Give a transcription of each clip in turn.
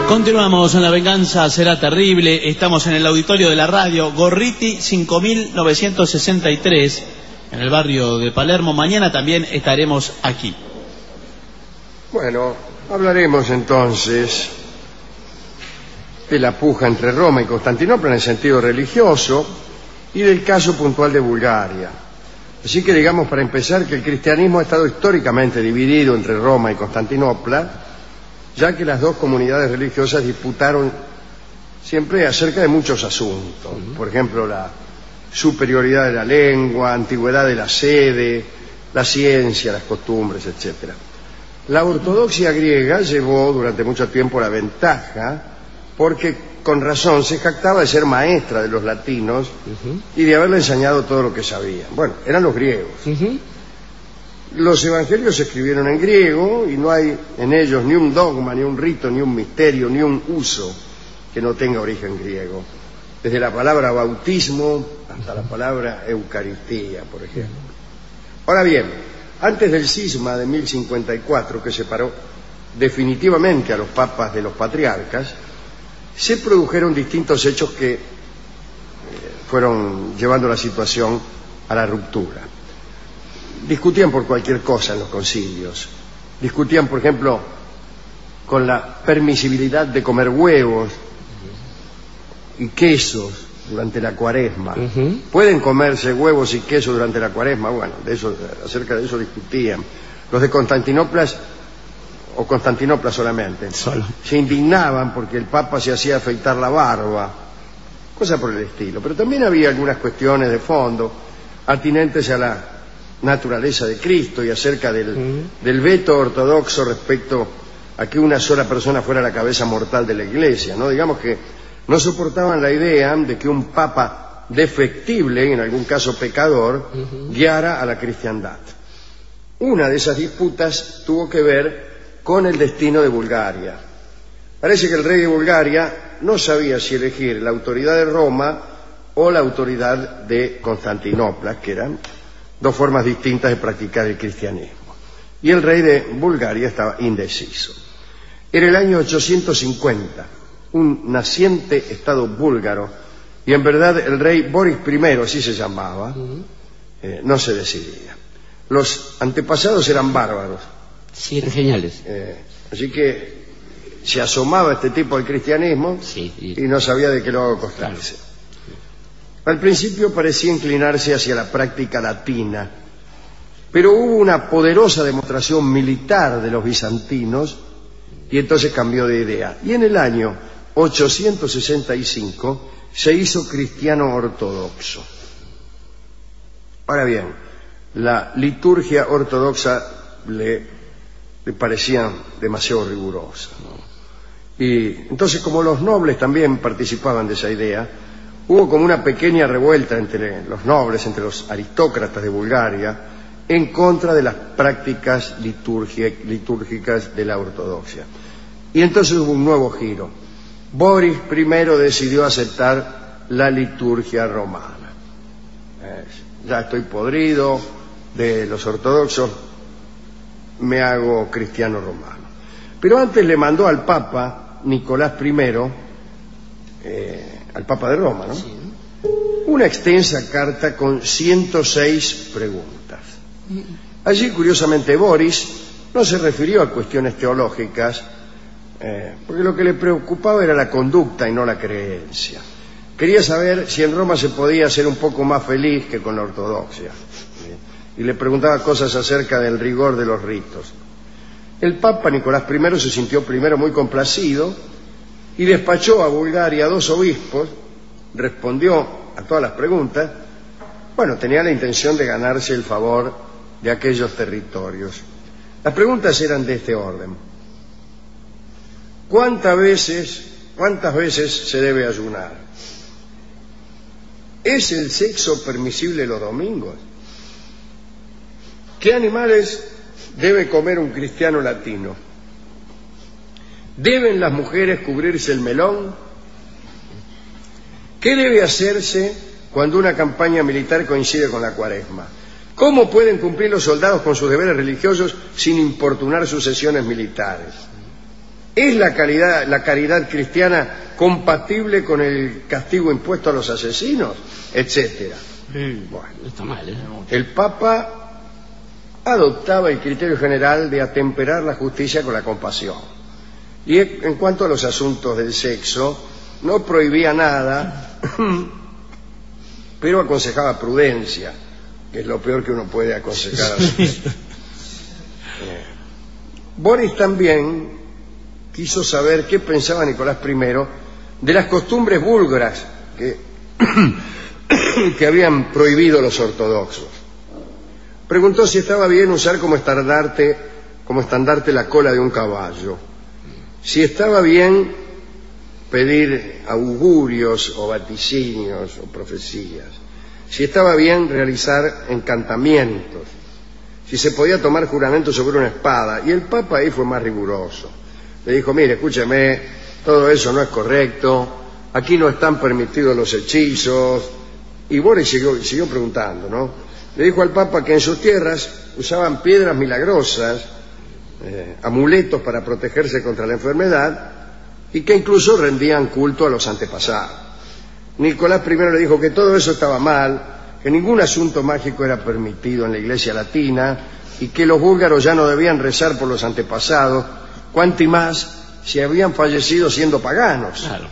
Continuamos en La Venganza Será Terrible. Estamos en el auditorio de la radio Gorriti 5963 en el barrio de Palermo. Mañana también estaremos aquí. Bueno, hablaremos entonces de la puja entre Roma y Constantinopla en el sentido religioso y del caso puntual de Bulgaria. Así que digamos, para empezar, que el cristianismo ha estado históricamente dividido entre Roma y Constantinopla, ya que las dos comunidades religiosas disputaron siempre acerca de muchos asuntos. Por ejemplo, la superioridad de la lengua, antigüedad de la sede, la ciencia, las costumbres, etc. La ortodoxia griega llevó durante mucho tiempo la ventaja porque con razón se jactaba de ser maestra de los latinos y de haberle enseñado todo lo que sabían. Bueno, eran los griegos. Los evangelios se escribieron en griego y no hay en ellos ni un dogma, ni un rito, ni un misterio, ni un uso que no tenga origen griego. Desde la palabra bautismo hasta la palabra eucaristía, por ejemplo. Ahora bien, antes del cisma de 1054, que separó definitivamente a los papas de los patriarcas, se produjeron distintos hechos que fueron llevando la situación a la ruptura. Discutían por cualquier cosa en los concilios. Discutían, por ejemplo, con la permisibilidad de comer huevos y quesos durante la Cuaresma. ¿Pueden comerse huevos y quesos durante la Cuaresma? Bueno, acerca de eso discutían. Los de Constantinopla, o Constantinopla solamente, se indignaban porque el Papa se hacía afeitar la barba, cosa por el estilo. Pero también había algunas cuestiones de fondo atinentes a la naturaleza de Cristo y acerca del veto ortodoxo respecto a que una sola persona fuera la cabeza mortal de la Iglesia, ¿no? Digamos que no soportaban la idea de que un papa defectible, en algún caso pecador, guiara a la cristiandad. Una de esas disputas tuvo que ver con el destino de Bulgaria. Parece que el rey de Bulgaria no sabía si elegir la autoridad de Roma o la autoridad de Constantinopla, que eran dos formas distintas de practicar el cristianismo. Y el rey de Bulgaria estaba indeciso. Era el año 850, un naciente estado búlgaro, y en verdad el rey Boris I, así se llamaba, no se decidía. Los antepasados eran bárbaros. Sí, eran geniales. Así que se asomaba este tipo al cristianismo y no sabía de qué lo acostarse. Claro. Al principio parecía inclinarse hacia la práctica latina, pero hubo una poderosa demostración militar de los bizantinos y entonces cambió de idea. Y en el año 865 se hizo cristiano ortodoxo. Ahora bien, la liturgia ortodoxa le parecía demasiado rigurosa, ¿no? Y entonces, como los nobles también participaban de esa idea, hubo como una pequeña revuelta entre los nobles, entre los aristócratas de Bulgaria, en contra de las prácticas litúrgicas de la ortodoxia. Y entonces hubo un nuevo giro. Boris I decidió aceptar la liturgia romana. Ya estoy podrido de los ortodoxos, me hago cristiano romano. Pero antes le mandó al Papa Nicolás I, al Papa de Roma, ¿no? Sí. Una extensa carta con 106 preguntas. Allí, curiosamente, Boris no se refirió a cuestiones teológicas, porque lo que le preocupaba era la conducta y no la creencia. Quería saber si en Roma se podía ser un poco más feliz que con la ortodoxia. Y le preguntaba cosas acerca del rigor de los ritos. El Papa Nicolás I se sintió primero muy complacido y despachó a Bulgaria 2 obispos, respondió a todas las preguntas. Bueno, tenía la intención de ganarse el favor de aquellos territorios. Las preguntas eran de este orden: ¿cuántas veces se debe ayunar? ¿Es el sexo permisible los domingos? ¿Qué animales debe comer un cristiano latino? ¿Deben las mujeres cubrirse el melón? ¿Qué debe hacerse cuando una campaña militar coincide con la Cuaresma? ¿Cómo pueden cumplir los soldados con sus deberes religiosos sin importunar sus sesiones militares? ¿Es la caridad cristiana compatible con el castigo impuesto a los asesinos? Etcétera. Bueno, está mal, ¿eh? El Papa adoptaba el criterio general de atemperar la justicia con la compasión. Y en cuanto a los asuntos del sexo, no prohibía nada, pero aconsejaba prudencia, que es lo peor que uno puede aconsejar a su Boris también quiso saber qué pensaba Nicolás I de las costumbres búlgaras que habían prohibido los ortodoxos. Preguntó si estaba bien usar como estandarte la cola de un caballo, si estaba bien pedir augurios o vaticinios o profecías, si estaba bien realizar encantamientos, si se podía tomar juramento sobre una espada. Y el Papa ahí fue más riguroso. Le dijo: mire, escúcheme, todo eso no es correcto, aquí no están permitidos los hechizos. Y Boris siguió preguntando, ¿no? Le dijo al Papa que en sus tierras usaban piedras milagrosas, amuletos para protegerse contra la enfermedad, y que incluso rendían culto a los antepasados. Nicolás I le dijo que todo eso estaba mal, que ningún asunto mágico era permitido en la Iglesia latina y que los búlgaros ya no debían rezar por los antepasados, cuanti más si habían fallecido siendo paganos. Claro.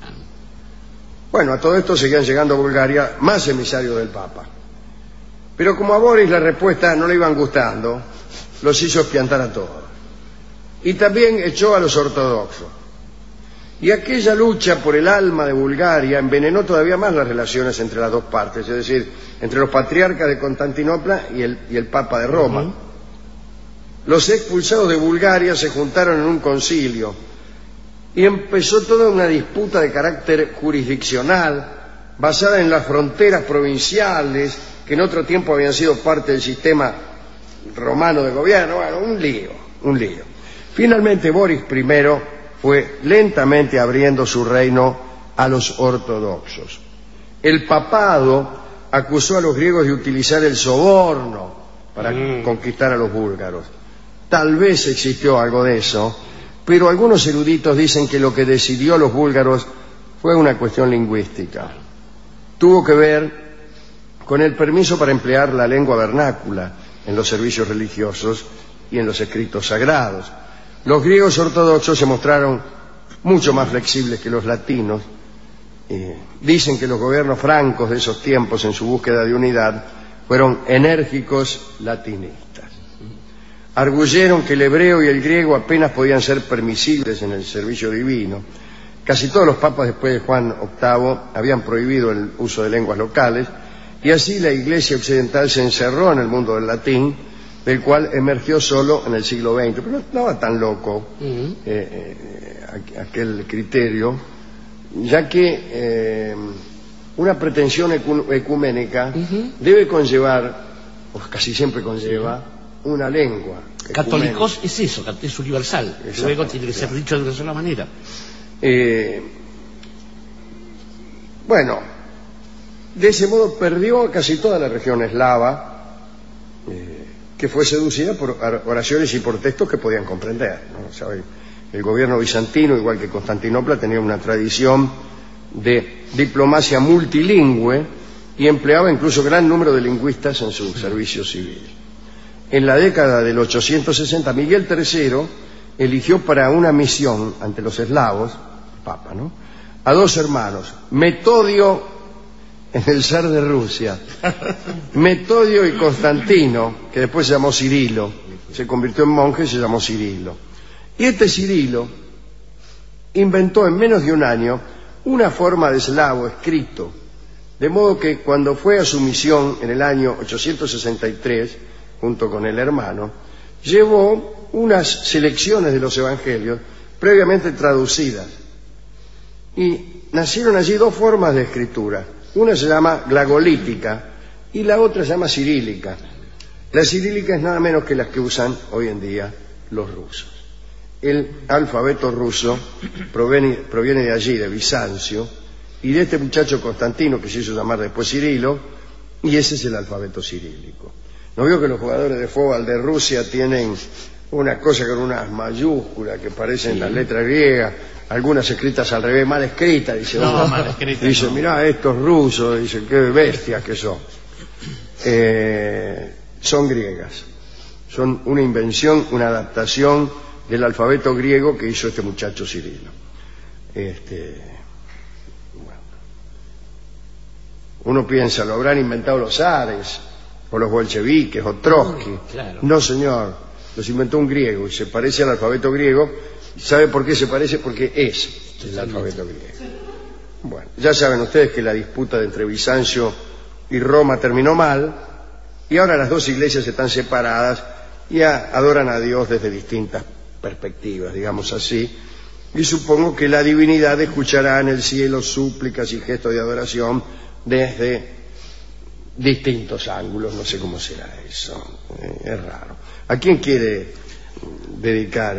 Bueno, a todo esto seguían llegando a Bulgaria más emisarios del Papa. Pero como a Boris la respuesta no le iban gustando, los hizo espiantar a todos. Y también echó a los ortodoxos. Y aquella lucha por el alma de Bulgaria envenenó todavía más las relaciones entre las dos partes, es decir, entre los patriarcas de Constantinopla y el Papa de Roma. Los expulsados de Bulgaria se juntaron en un concilio y empezó toda una disputa de carácter jurisdiccional basada en las fronteras provinciales que en otro tiempo habían sido parte del sistema romano de gobierno. Bueno, un lío. Finalmente Boris I fue lentamente abriendo su reino a los ortodoxos. El papado acusó a los griegos de utilizar el soborno para conquistar a los búlgaros. Tal vez existió algo de eso, pero algunos eruditos dicen que lo que decidió a los búlgaros fue una cuestión lingüística. Tuvo que ver con el permiso para emplear la lengua vernácula en los servicios religiosos y en los escritos sagrados. Los griegos ortodoxos se mostraron mucho más flexibles que los latinos. Dicen que los gobiernos francos de esos tiempos, en su búsqueda de unidad, fueron enérgicos latinistas. Arguyeron que el hebreo y el griego apenas podían ser permisibles en el servicio divino. Casi todos los papas después de Juan VIII habían prohibido el uso de lenguas locales, y así la Iglesia occidental se encerró en el mundo del latín, del cual emergió solo en el siglo XX. Pero no estaba tan loco aquel criterio, ya que una pretensión ecuménica debe conllevar, o casi siempre conlleva, una lengua. Católicos es eso, es universal. Luego tiene que ser dicho de una sola manera. Bueno, de ese modo perdió casi toda la región eslava, que fue seducida por oraciones y por textos que podían comprender, ¿no? O sea, el gobierno bizantino, igual que Constantinopla, tenía una tradición de diplomacia multilingüe y empleaba incluso gran número de lingüistas en su servicio civil. En la década del 860, Miguel III eligió para una misión ante los eslavos, Papa, ¿no?, a dos hermanos, Metodio, en el zar de Rusia, Metodio y Constantino, que después se llamó Cirilo, se convirtió en monje y se llamó Cirilo. Y este Cirilo inventó en menos de un año una forma de eslavo escrito, de modo que cuando fue a su misión en el año 863, junto con el hermano, llevó unas selecciones de los evangelios previamente traducidas. Y nacieron allí dos formas de escritura. Una se llama glagolítica y la otra se llama cirílica. La cirílica es nada menos que las que usan hoy en día los rusos. El alfabeto ruso proviene de allí, de Bizancio, y de este muchacho Constantino, que se hizo llamar después Cirilo, y ese es el alfabeto cirílico. ¿No veo que los jugadores de fútbol de Rusia tienen una cosa con unas mayúsculas que parecen las letras griegas, algunas escritas al revés, mal escritas, dice. No, mal escritas. Dice, mirá, estos rusos, dice, qué bestias que son. Son griegas. Son una invención, una adaptación del alfabeto griego que hizo este muchacho Cirilo. Bueno. Uno piensa, lo habrán inventado los zares, o los bolcheviques, o Trotsky. Claro. No, señor, los inventó un griego y se parece al alfabeto griego. ¿Sabe por qué se parece? Porque es el alfabeto griego. Bueno, ya saben ustedes que la disputa entre Bizancio y Roma terminó mal, y ahora las dos iglesias están separadas y adoran a Dios desde distintas perspectivas, digamos así, y supongo que la divinidad escuchará en el cielo súplicas y gestos de adoración desde distintos ángulos. No sé cómo será eso, es raro. ¿A quién quiere dedicar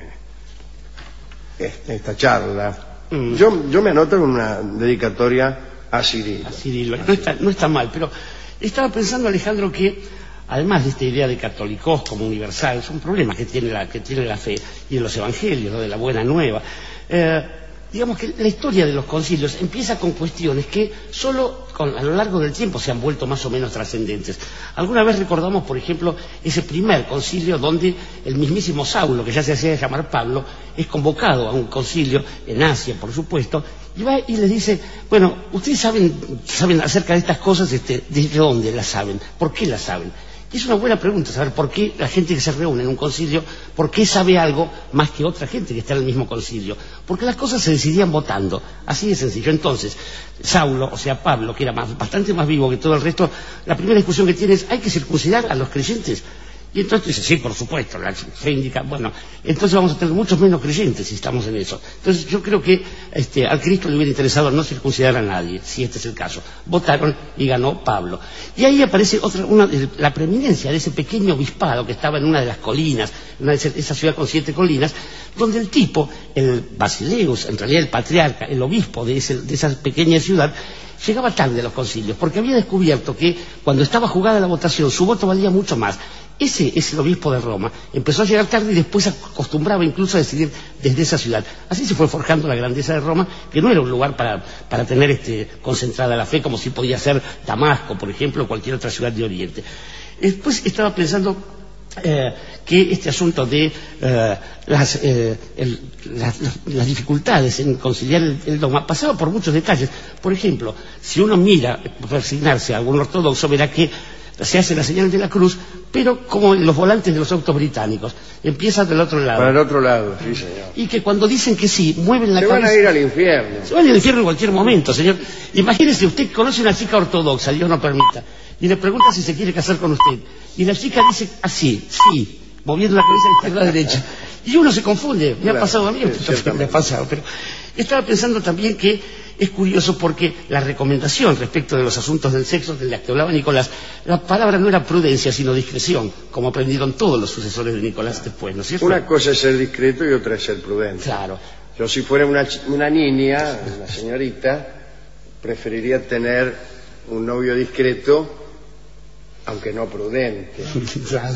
esta charla? Yo me anoto en una dedicatoria a Cirilo. A Cirilo. No está mal, pero estaba pensando, Alejandro, que además de esta idea de católicos como universal, son problemas que tiene la fe y en los evangelios, ¿no?, de la buena nueva. Digamos que la historia de los concilios empieza con cuestiones que solo a lo largo del tiempo se han vuelto más o menos trascendentes. Alguna vez recordamos, por ejemplo, ese primer concilio donde el mismísimo Saulo, que ya se hacía llamar Pablo, es convocado a un concilio en Asia, por supuesto, y va y les dice, bueno, ustedes saben acerca de estas cosas, ¿desde dónde las saben? ¿Por qué las saben? Y es una buena pregunta saber por qué la gente que se reúne en un concilio, por qué sabe algo más que otra gente que está en el mismo concilio. Porque las cosas se decidían votando, así de sencillo. Entonces, Saulo, o sea Pablo, que era bastante más vivo que todo el resto, la primera discusión que tiene es, ¿hay que circuncidar a los creyentes? Y entonces dice, sí, por supuesto, la fe indica, bueno, entonces vamos a tener muchos menos creyentes si estamos en eso. Entonces yo creo que al Cristo le hubiera interesado no circuncidar a nadie, si este es el caso. Votaron y ganó Pablo. Y ahí aparece la preeminencia de ese pequeño obispado que estaba en una de las colinas, esa ciudad con 7 colinas, donde el tipo, el Basileus, en realidad el patriarca, el obispo de esa pequeña ciudad, llegaba tarde a los concilios, porque había descubierto que cuando estaba jugada la votación su voto valía mucho más. Ese es el obispo de Roma. Empezó a llegar tarde y después acostumbraba incluso a decidir desde esa ciudad. Así se fue forjando la grandeza de Roma, que no era un lugar para tener concentrada la fe, como si podía ser Damasco, por ejemplo, o cualquier otra ciudad de Oriente. Después estaba pensando que este asunto de las dificultades en conciliar el dogma pasaba por muchos detalles. Por ejemplo, si uno mira, resignarse a algún ortodoxo, verá que se hace la señal de la cruz, pero como en los volantes de los autos británicos, empieza del otro lado. Para el otro lado, sí, señor. Y que cuando dicen que sí, mueven la cabeza. Se van a ir al infierno. Se van al infierno en cualquier momento, señor. Imagínese, usted conoce una chica ortodoxa, Dios no permita, y le pregunta si se quiere casar con usted. Y la chica dice así, sí, moviendo la cabeza de izquierda a derecha. Y uno se confunde, me ha pasado a mí, me ha pasado, pero estaba pensando también que es curioso porque la recomendación respecto de los asuntos del sexo de la que hablaba Nicolás, la palabra no era prudencia, sino discreción, como aprendieron todos los sucesores de Nicolás después, ¿no es cierto? Una cosa es ser discreto y otra es ser prudente. Claro. Yo, si fuera una niña, una señorita, preferiría tener un novio discreto, aunque no prudente. Claro.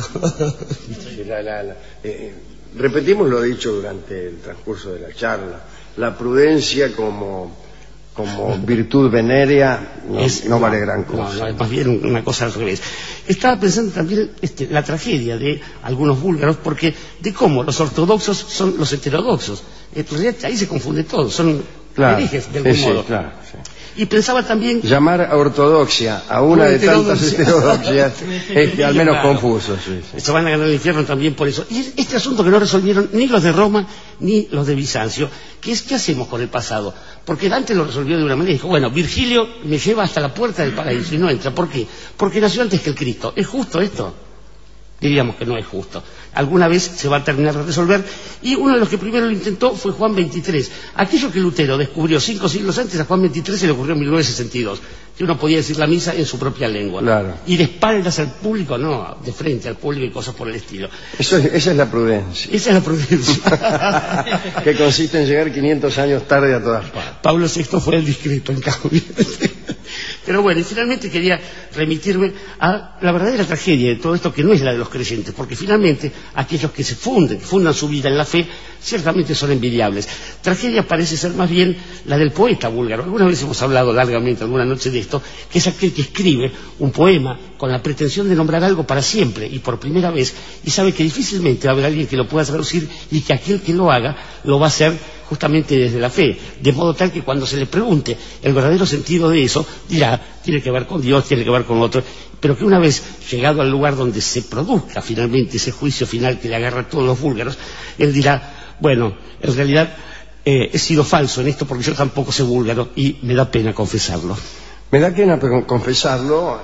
Repetimos lo dicho durante el transcurso de la charla. La prudencia como virtud venérea no vale gran cosa. No, es más bien una cosa al revés. Estaba pensando también la tragedia de algunos búlgaros, porque de cómo los ortodoxos son los heterodoxos. En realidad ahí se confunde todo, son herejes de algún modo. Claro, sí. Y pensaba también... Llamar a ortodoxia a una de tantas heterodoxias es al menos claro, confuso. Sí. Se van a ganar el infierno también por eso. Y este asunto que no resolvieron ni los de Roma ni los de Bizancio, que es ¿qué hacemos con el pasado? Porque Dante lo resolvió de una manera y dijo, bueno, Virgilio me lleva hasta la puerta del paraíso y no entra. ¿Por qué? Porque nació antes que el Cristo. ¿Es justo esto? Diríamos que no es justo. Alguna vez se va a terminar de resolver, y uno de los que primero lo intentó fue Juan XXIII. Aquello que Lutero descubrió 5 siglos antes, a Juan XXIII se le ocurrió en 1962, que uno podía decir la misa en su propia lengua. Claro. Y de espaldas al público, no, de frente al público y cosas por el estilo. Esa es la prudencia. Esa es la prudencia. Que consiste en llegar 500 años tarde a todas partes. Pablo VI fue el discreto, en cambio. Pero bueno, y finalmente quería remitirme a la verdadera tragedia de todo esto, que no es la de los creyentes, porque finalmente aquellos que fundan su vida en la fe, ciertamente son envidiables. Tragedia parece ser más bien la del poeta búlgaro. Alguna vez hemos hablado largamente alguna noche de esto, que es aquel que escribe un poema con la pretensión de nombrar algo para siempre y por primera vez, y sabe que difícilmente va a haber alguien que lo pueda traducir, y que aquel que lo haga lo va a hacer justamente desde la fe, de modo tal que cuando se le pregunte el verdadero sentido de eso, dirá, tiene que ver con Dios, tiene que ver con otro, pero que una vez llegado al lugar donde se produzca finalmente ese juicio final que le agarra a todos los búlgaros, él dirá, bueno, en realidad he sido falso en esto porque yo tampoco sé búlgaro y me da pena confesarlo. Me da pena confesarlo,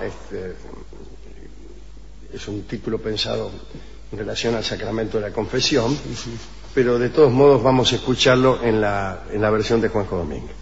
es un título pensado en relación al sacramento de la confesión, pero de todos modos vamos a escucharlo en la versión de Juanjo Domínguez.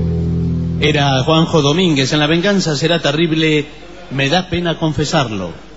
Era Juanjo Domínguez en La venganza será terrible, me da pena confesarlo.